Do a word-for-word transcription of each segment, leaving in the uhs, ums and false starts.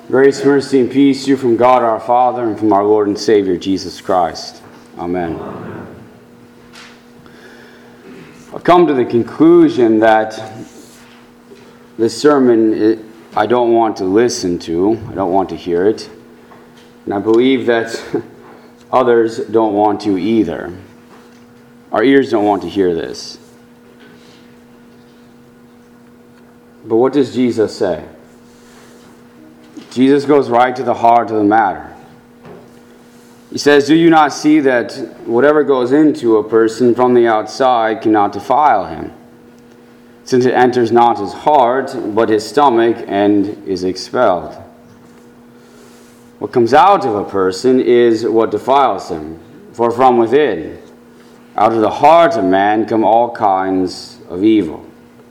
Grace, mercy, and peace to you from God our Father and from our Lord and Savior, Jesus Christ. Amen. Amen. I've come to the conclusion that this sermon, it, I don't want to listen to. I don't want to hear it. And I believe that others don't want to either. Our ears don't want to hear this. But what does Jesus say? Jesus goes right to the heart of the matter. He says, "Do you not see that whatever goes into a person from the outside cannot defile him, since it enters not his heart, but his stomach, and is expelled? What comes out of a person is what defiles him, for from within, out of the heart of man, come all kinds of evil."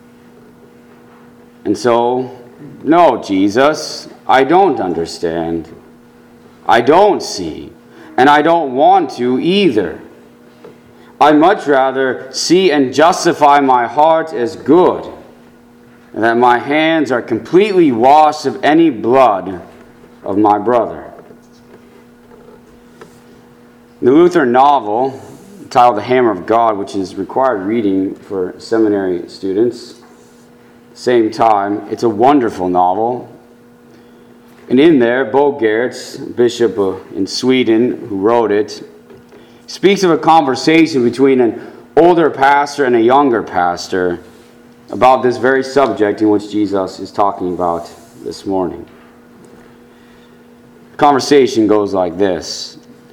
And so, no, Jesus, I don't understand. I don't see. And I don't want to either. I'd much rather see and justify my heart as good, and that my hands are completely washed of any blood of my brother. The Lutheran novel, titled The Hammer of God, which is required reading for seminary students, same time, it's a wonderful novel. And in there, Bo Gertz, bishop in Sweden who wrote it, speaks of a conversation between an older pastor and a younger pastor about this very subject in which Jesus is talking about this morning. The conversation goes like this.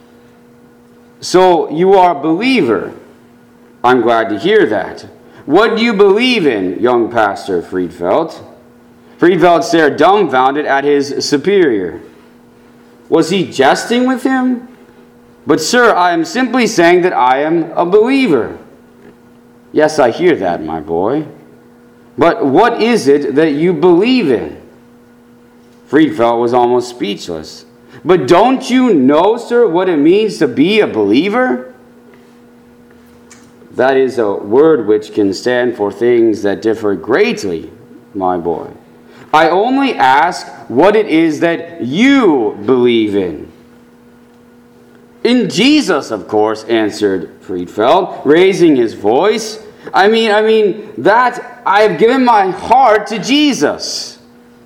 "So you are a believer. I'm glad to hear that. What do you believe in, young Pastor Friedfeld?" Friedfeld stared dumbfounded at his superior. Was he jesting with him? "But sir, I am simply saying that I am a believer." "Yes, I hear that, my boy. But what is it that you believe in?" Friedfeld was almost speechless. "But don't you know, sir, what it means to be a believer?" "That is a word which can stand for things that differ greatly, my boy. I only ask what it is that you believe in." "In Jesus, of course," answered Friedfeld, raising his voice. I mean, I mean, that I have given my heart to Jesus."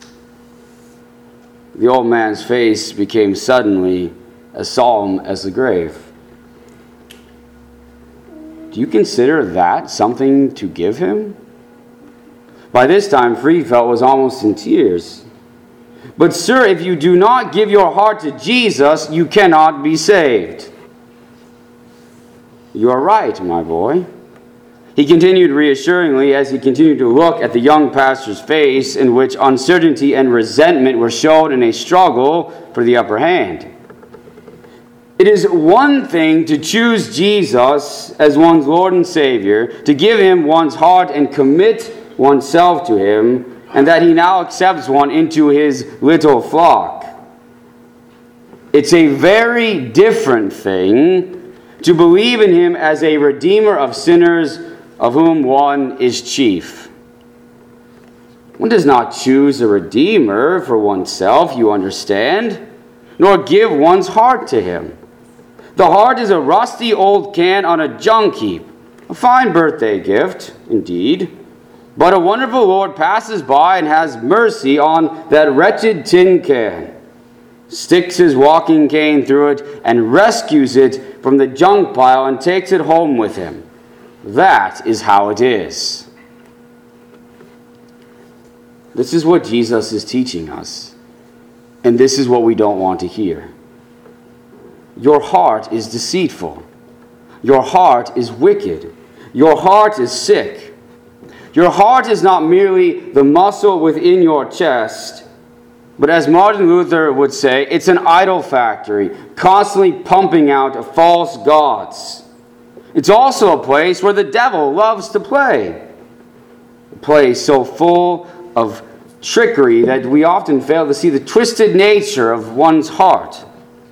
The old man's face became suddenly as solemn as the grave. "Do you consider that something to give him?" By this time, Friedfeld was almost in tears. "But sir, if you do not give your heart to Jesus, you cannot be saved." "You are right, my boy," he continued reassuringly as he continued to look at the young pastor's face, in which uncertainty and resentment were shown in a struggle for the upper hand. "It is one thing to choose Jesus as one's Lord and Savior, to give him one's heart and commit oneself to him, and that he now accepts one into his little flock. It's a very different thing to believe in him as a redeemer of sinners, of whom one is chief. One does not choose a redeemer for oneself, you understand, nor give one's heart to him. The heart is a rusty old can on a junk heap, a fine birthday gift, indeed. But a wonderful Lord passes by and has mercy on that wretched tin can, sticks his walking cane through it, and rescues it from the junk pile and takes it home with him. That is how it is." This is what Jesus is teaching us, and this is what we don't want to hear. Your heart is deceitful. Your heart is wicked. Your heart is sick. Your heart is not merely the muscle within your chest, but as Martin Luther would say, it's an idol factory, constantly pumping out false gods. It's also a place where the devil loves to play. A place so full of trickery that we often fail to see the twisted nature of one's heart.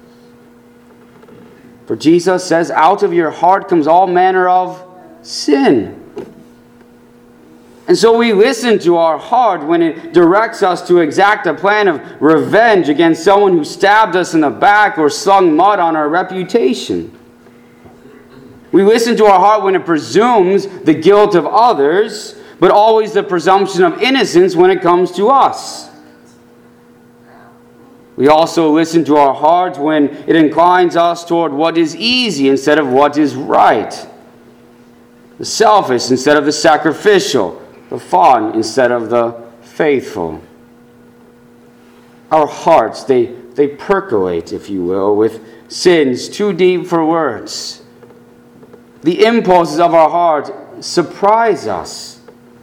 For Jesus says, out of your heart comes all manner of sin. And so we listen to our heart when it directs us to exact a plan of revenge against someone who stabbed us in the back or slung mud on our reputation. We listen to our heart when it presumes the guilt of others, but always the presumption of innocence when it comes to us. We also listen to our heart when it inclines us toward what is easy instead of what is right, the selfish instead of the sacrificial, the fun instead of the faithful. Our hearts, they, they percolate, if you will, with sins too deep for words. The impulses of our heart surprise us,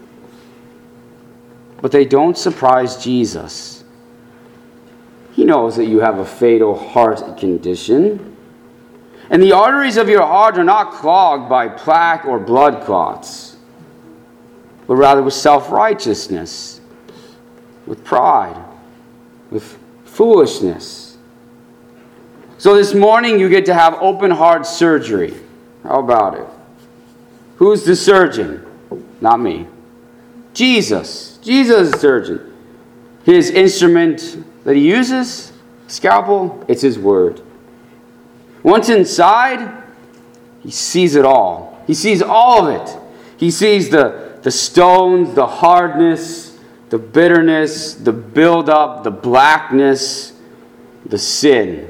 but they don't surprise Jesus. He knows that you have a fatal heart condition, and the arteries of your heart are not clogged by plaque or blood clots, but rather with self-righteousness, with pride, with foolishness. So this morning you get to have open heart surgery. How about it? Who's the surgeon? Not me. Jesus. Jesus is the surgeon. His instrument that he uses, scalpel, it's his word. Once inside, he sees it all. He sees all of it. He sees the, the stones, the hardness, the bitterness, the buildup, the blackness, the sin.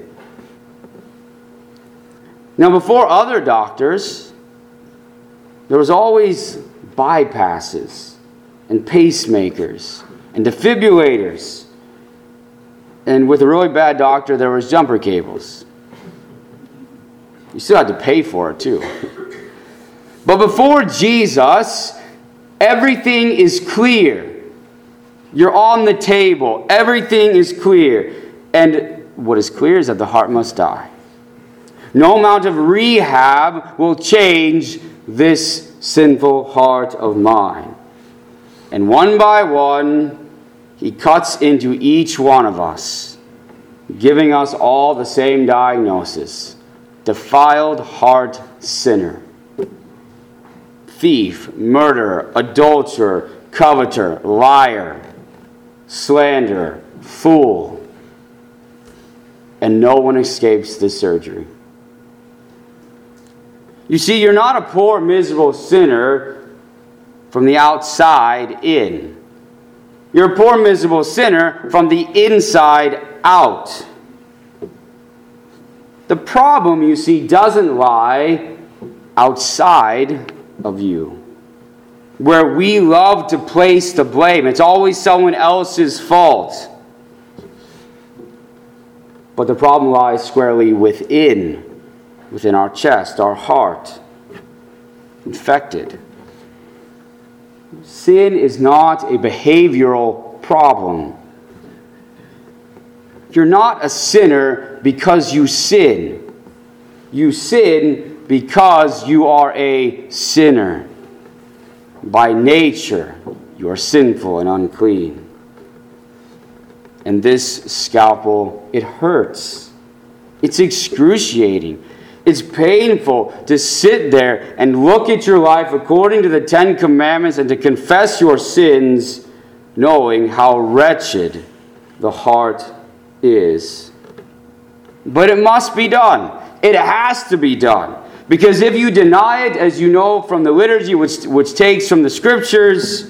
Now, before other doctors, there was always bypasses and pacemakers and defibrillators. And with a really bad doctor, there was jumper cables. You still had to pay for it, too. But before Jesus, everything is clear. You're on the table. Everything is clear. And what is clear is that the heart must die. No amount of rehab will change this sinful heart of mine. And one by one, he cuts into each one of us, giving us all the same diagnosis: defiled heart sinner, thief, murderer, adulterer, coveter, liar, slanderer, fool. And no one escapes the surgery. You see, you're not a poor, miserable sinner from the outside in. You're a poor, miserable sinner from the inside out. The problem, you see, doesn't lie outside of you, where we love to place the blame. It's always someone else's fault. But the problem lies squarely within. Within our chest, our heart, infected. Sin is not a behavioral problem. You're not a sinner because you sin. You sin because you are a sinner. By nature, you are sinful and unclean. And this scalpel, it hurts. It's excruciating. It's painful to sit there and look at your life according to the Ten Commandments and to confess your sins, knowing how wretched the heart is. But it must be done. It has to be done. Because if you deny it, as you know from the liturgy, which, which takes from the Scriptures,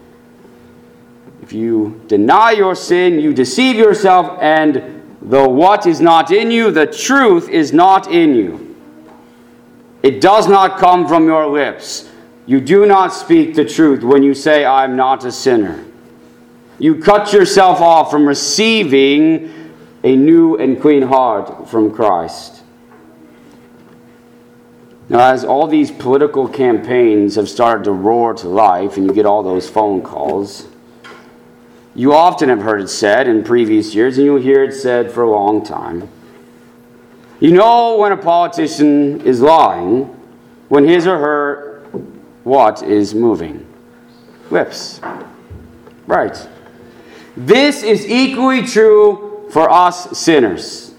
if you deny your sin, you deceive yourself, and the what is not in you, the truth is not in you. It does not come from your lips. You do not speak the truth when you say, I'm not a sinner. You cut yourself off from receiving a new and clean heart from Christ. Now, as all these political campaigns have started to roar to life, and you get all those phone calls, you often have heard it said in previous years, and you'll hear it said for a long time. You know when a politician is lying, when his or her what is moving? Lips. Right. This is equally true for us sinners.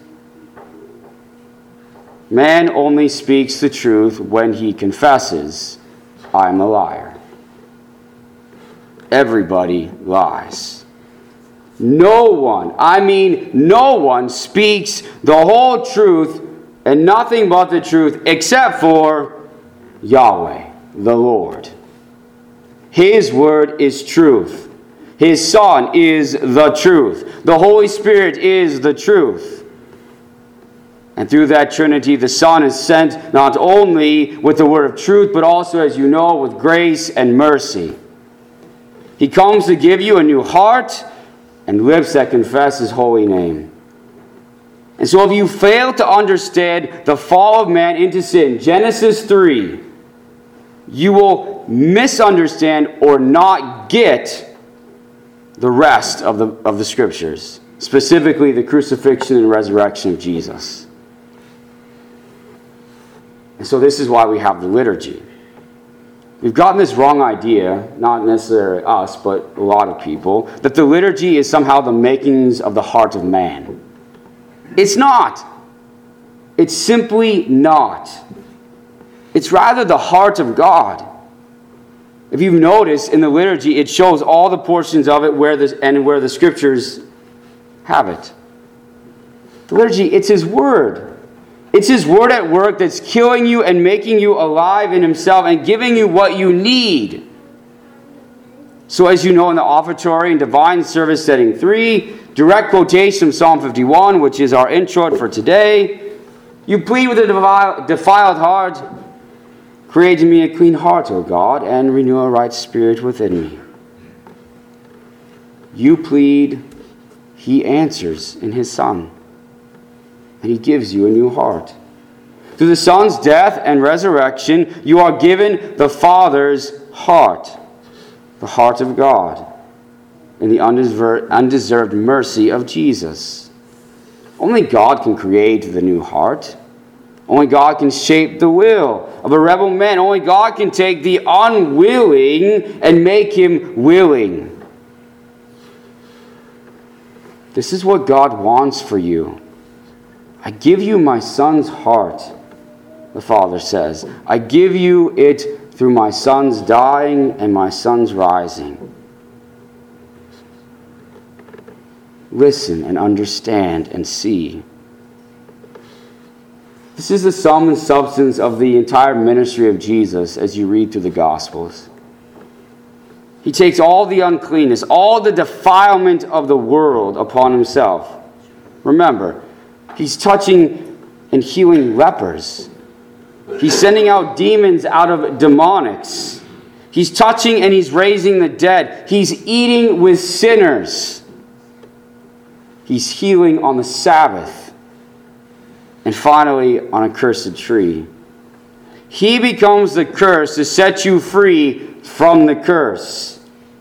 Man only speaks the truth when he confesses, I'm a liar. everybody lies. No one, I mean no one, speaks the whole truth and nothing but the truth except for Yahweh, the Lord. His word is truth. His Son is the truth. The Holy Spirit is the truth. And through that Trinity, the Son is sent not only with the word of truth, but also, as you know, with grace and mercy. He comes to give you a new heart and lips that confess His holy name. And so if you fail to understand the fall of man into sin, Genesis three, you will misunderstand or not get the rest of the, of the Scriptures, specifically the crucifixion and resurrection of Jesus. And so this is why we have the liturgy. We've gotten this wrong idea, not necessarily us, but a lot of people, that the liturgy is somehow the makings of the heart of man. It's not. It's simply not. It's rather the heart of God. If you've noticed in the liturgy, it shows all the portions of it where the, and where the Scriptures have it. The liturgy, it's His Word. It's His Word at work that's killing you and making you alive in Himself and giving you what you need. So as you know, in the offertory and divine service setting three, direct quotation from Psalm fifty-one, which is our intro for today, you plead with a defiled heart, create in me a clean heart, O God, and renew a right spirit within me. You plead, He answers in His Son. And He gives you a new heart. Through the Son's death and resurrection, you are given the Father's heart, the heart of God, and the undeserved mercy of Jesus. Only God can create the new heart. Only God can shape the will of a rebel man. Only God can take the unwilling and make him willing. This is what God wants for you. I give you my Son's heart, the Father says. I give you it through my Son's dying and my Son's rising. Listen and understand and see. This is the sum and substance of the entire ministry of Jesus as you read through the Gospels. He takes all the uncleanness, all the defilement of the world upon Himself. Remember, He's touching and healing lepers. He's sending out demons out of demonics. He's touching and He's raising the dead. He's eating with sinners. He's healing on the Sabbath. And finally, on a cursed tree. He becomes the curse to set you free from the curse.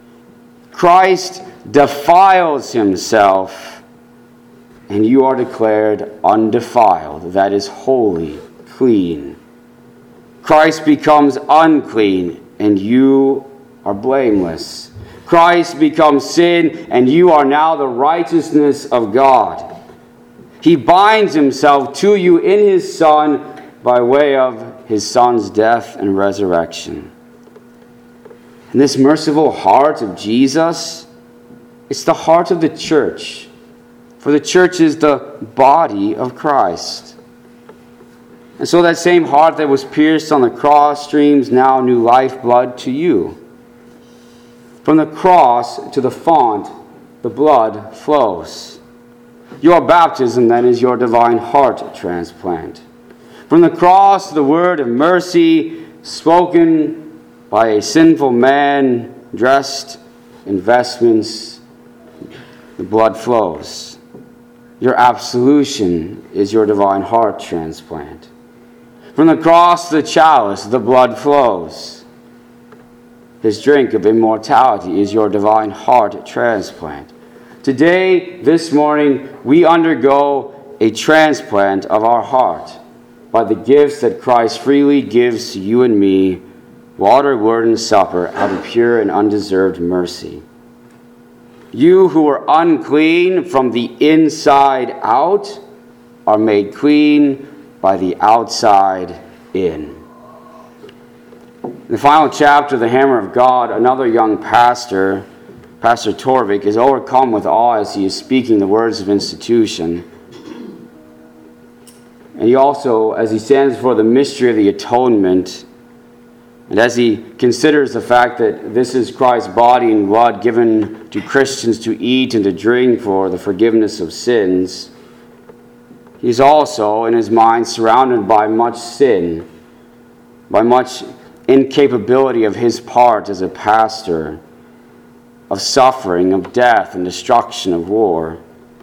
Christ defiles Himself, and you are declared undefiled. That is holy, clean. Christ becomes unclean, and you are blameless. Christ becomes sin, and you are now the righteousness of God. He binds Himself to you in His Son by way of His Son's death and resurrection. And this merciful heart of Jesus, it's the heart of the church. For the church is the body of Christ. And so that same heart that was pierced on the cross streams now new lifeblood to you. From the cross to the font, the blood flows. Your baptism, then, is your divine heart transplant. From the cross to the word of mercy spoken by a sinful man dressed in vestments, the blood flows. Your absolution is your divine heart transplant. From the cross to the chalice, the blood flows. His drink of immortality is your divine heart transplant. Today, this morning, we undergo a transplant of our heart by the gifts that Christ freely gives to you and me, water, word, and supper, out of pure and undeserved mercy. You who were unclean from the inside out are made clean by the outside in. In the final chapter of The Hammer of God, another young pastor, Pastor Torvik, is overcome with awe as he is speaking the words of institution. And he also, as he stands before the mystery of the atonement, and as he considers the fact that this is Christ's body and blood given to Christians to eat and to drink for the forgiveness of sins, he's also, in his mind, surrounded by much sin, by much incapability of his part as a pastor, of suffering, of death and destruction, of war.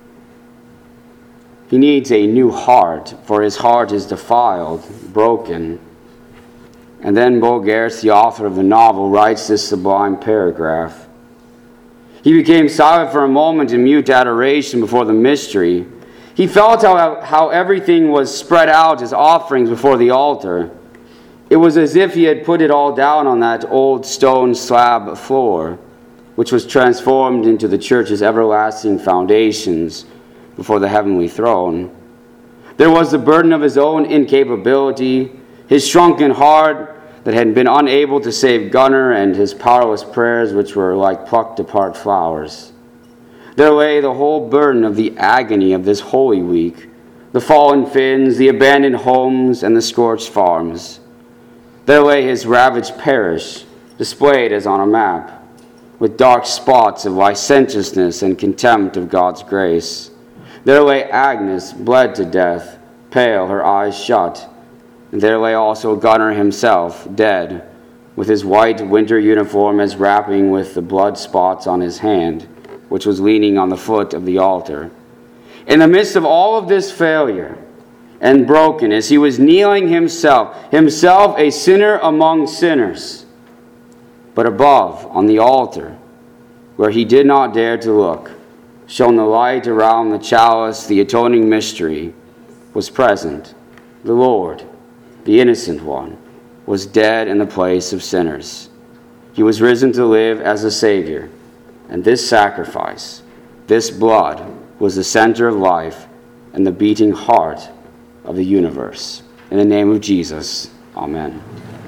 He needs a new heart, for his heart is defiled, broken. And then Bo Giertz, the author of the novel, writes this sublime paragraph. He became silent for a moment in mute adoration before the mystery. He felt how, how everything was spread out as offerings before the altar. It was as if he had put it all down on that old stone slab floor, which was transformed into the church's everlasting foundations before the heavenly throne. There was the burden of his own incapability, his shrunken heart that had been unable to save Gunnar, and his powerless prayers which were like plucked apart flowers. There lay the whole burden of the agony of this Holy Week, the fallen Finns, the abandoned homes, and the scorched farms. There lay his ravaged parish, displayed as on a map, with dark spots of licentiousness and contempt of God's grace. There lay Agnes, bled to death, pale, her eyes shut. And there lay also Gunnar himself, dead, with his white winter uniform as wrapping with the blood spots on his hand, which was leaning on the foot of the altar. In the midst of all of this failure and brokenness, he was kneeling himself, himself a sinner among sinners. But above, on the altar, where he did not dare to look, shone the light around the chalice. The atoning mystery was present. The Lord, the innocent one, was dead in the place of sinners. He was risen to live as a Savior. And this sacrifice, this blood, was the center of life and the beating heart of the universe. In the name of Jesus, amen.